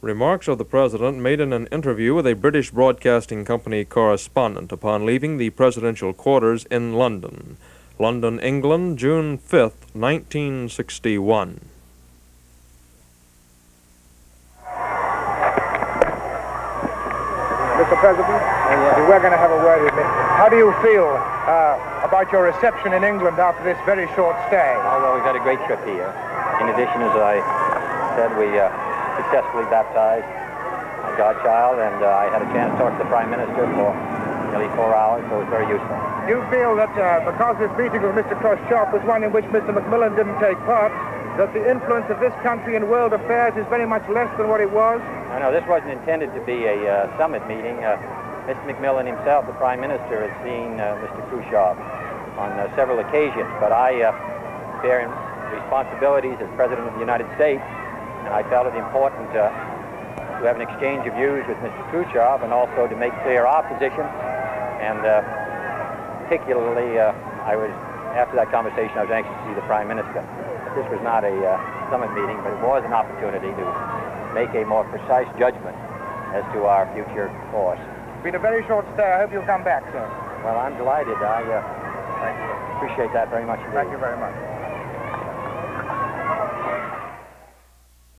Remarks of the President made in an interview with a British Broadcasting Company correspondent upon leaving the presidential quarters in London. London, England, June 5th, 1961. Mr. President, we were going to have a word with me. How do you feel about your reception in England after this very short stay? Oh, well, we've had a great trip here. In addition, as I said, we successfully baptized my godchild, and I had a chance to talk to the Prime Minister for nearly 4 hours, so it was very useful. Do you feel that because this meeting with Mr. Khrushchev was one in which Mr. Macmillan didn't take part, that the influence of this country in world affairs is very much less than what it was? No, this wasn't intended to be a summit meeting. Mr. Macmillan himself, the Prime Minister, has seen Mr. Khrushchev on several occasions, but I bear responsibilities as President of the United States, and I felt it important to have an exchange of views with Mr. Khrushchev and also to make clear our position. And particularly, after that conversation, I was anxious to see the Prime Minister. This was not a summit meeting, but it was an opportunity to make a more precise judgment as to our future course. It's been a very short stay. I hope you'll come back, sir. Well, I'm delighted. I appreciate that very much indeed. Thank you very much.